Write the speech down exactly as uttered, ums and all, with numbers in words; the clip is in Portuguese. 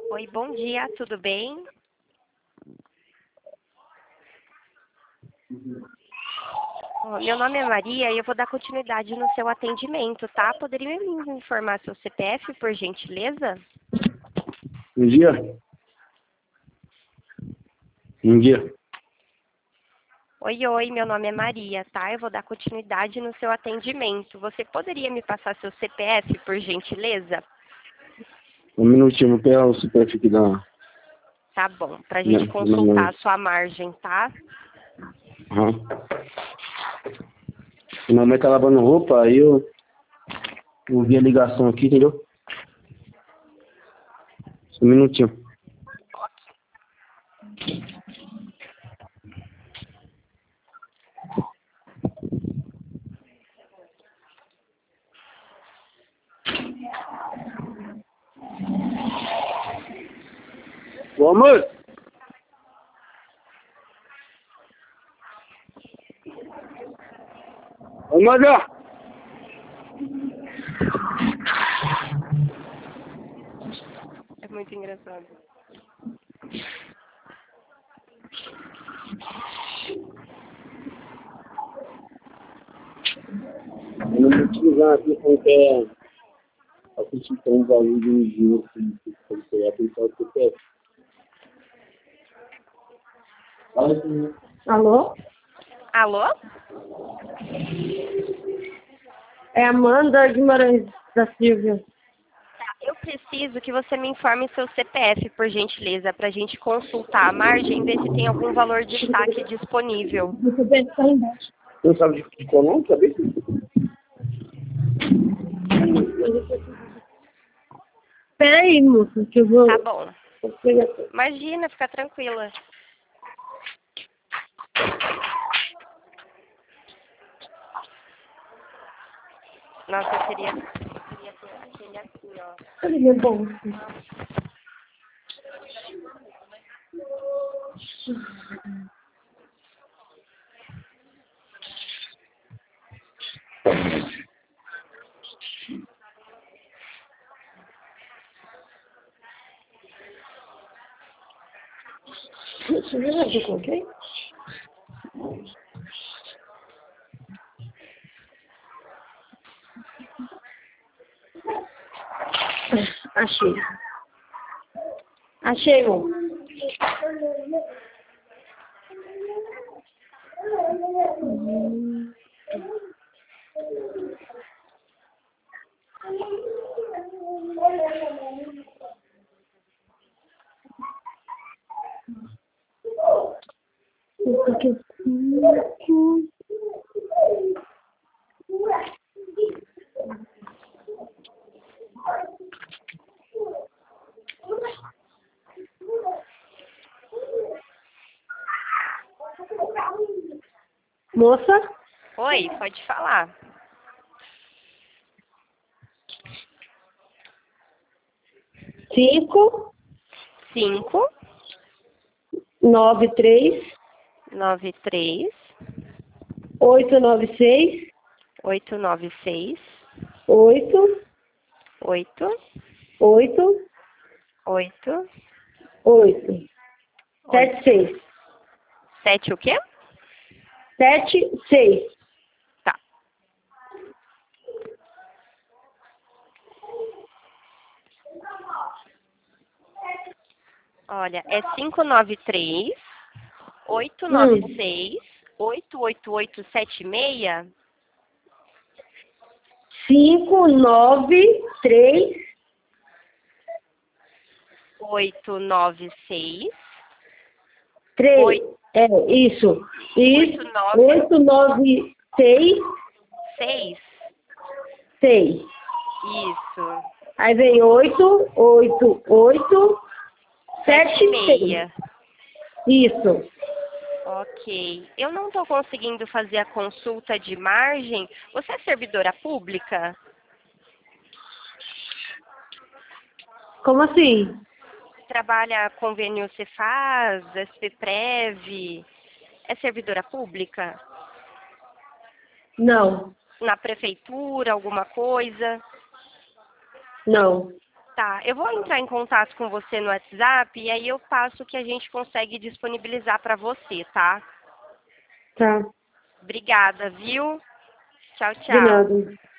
Oi, bom dia, tudo bem? Ó, meu nome é Maria e eu vou dar continuidade no seu atendimento, tá? Poderia me informar seu C P F, por gentileza? Bom dia. Bom dia. Oi, oi, meu nome é Maria, tá? Eu vou dar continuidade no seu atendimento. Você poderia me passar seu C P F, por gentileza? Um minutinho, vou pegar o C P F aqui da... Tá bom, pra Minha, gente minha consultar mãe. a sua margem, tá? Aham. Minha mãe tá lavando roupa, aí eu ouvi a ligação aqui, entendeu? Só um minutinho. Ô, amor! Ô, Maria! É muito engraçado. Eu não vou utilizar aqui qualquer... Assistir um valor de um dia, se você pegar, tem só o C P F. Fala assim. Alô? Alô? É Amanda Guimarães da Silva. Tá, eu preciso que você me informe seu C P F, por gentileza, pra gente consultar a margem e ver se tem algum valor de saque disponível. Você deve estar embaixo. Você não sabe de qual não, sabe? Espera aí, moça, que eu vou... Tá bom. vou pegar. Imagina, fica tranquila. Nossa, eu queria, eu queria ter aquele assim, ó. Cadê meu bolso? Deixa eu ver onde eu coloquei. Achei. Achei, amor. Hum. Isso aqui é cinco. Moça? Oi, pode falar. Cinco, Cinco, nove, três, nove, três, oito, nove, seis, oito, nove, seis, oito, oito, oito, oito, oito, sete, oito. seis. Sete o quê? Sete, seis. Tá. Olha, é cinco, nove, três, oito, nove, Hum. seis, oito, oito, oito, sete, seis. Cinco, nove, três, Oito, nove, seis, três. oito, É, isso. Isso. oito, nove, Oito, nove, seis, seis. seis. Isso. Aí vem oito, oito, oito, Sete, sete, seis. meia. Isso. Ok. Eu não estou conseguindo fazer a consulta de margem. Você é servidora pública? Como assim? Trabalha convênio Cefaz, SPPrev? É servidora pública? Não. Na prefeitura, alguma coisa? Não. Tá, eu vou entrar em contato com você no WhatsApp e aí eu passo o que a gente consegue disponibilizar para você, tá? Tá, Obrigada, viu? Tchau, de tchau. nada.